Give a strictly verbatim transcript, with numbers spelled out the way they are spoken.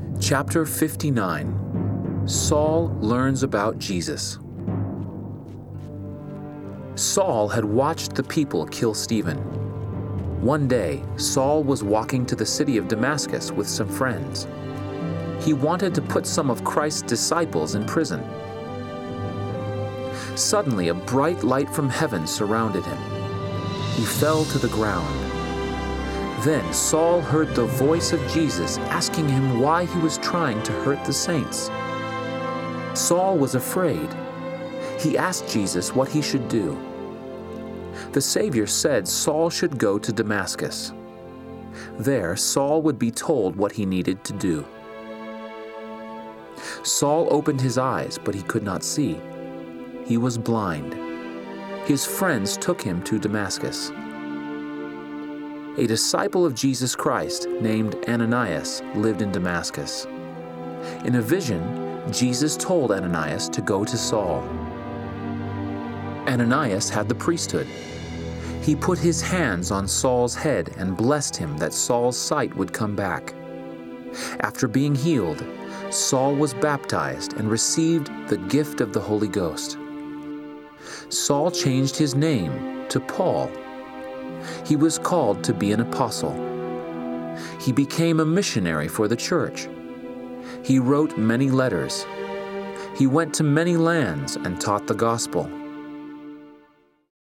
Chapter fifty-nine. Saul learns about Jesus. Saul had watched the people kill Stephen. One day, Saul was walking to the city of Damascus with some friends. He wanted to put some of Christ's disciples in prison. Suddenly, a bright light from heaven surrounded him. He fell to the ground. Then Saul heard the voice of Jesus asking him why he was trying to hurt the saints. Saul was afraid. He asked Jesus what he should do. The Savior said Saul should go to Damascus. There, Saul would be told what he needed to do. Saul opened his eyes, but he could not see. He was blind. His friends took him to Damascus. A disciple of Jesus Christ named Ananias lived in Damascus. In a vision, Jesus told Ananias to go to Saul. Ananias had the priesthood. He put his hands on Saul's head and blessed him that Saul's sight would come back. After being healed, Saul was baptized and received the gift of the Holy Ghost. Saul changed his name to Paul. He was called to be an apostle. He became a missionary for the church. He wrote many letters. He went to many lands and taught the gospel.